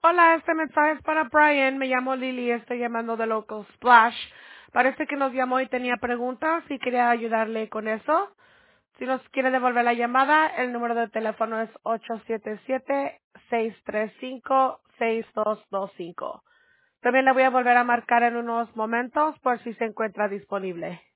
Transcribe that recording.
Hola, este mensaje es para Brian. Me llamo Lily, estoy llamando de Local Splash. Parece que nos llamó y tenía preguntas y quería ayudarle con eso. Si nos quiere devolver la llamada, el número de teléfono es 877-635-6225. También le voy a volver a marcar en unos momentos por si se encuentra disponible.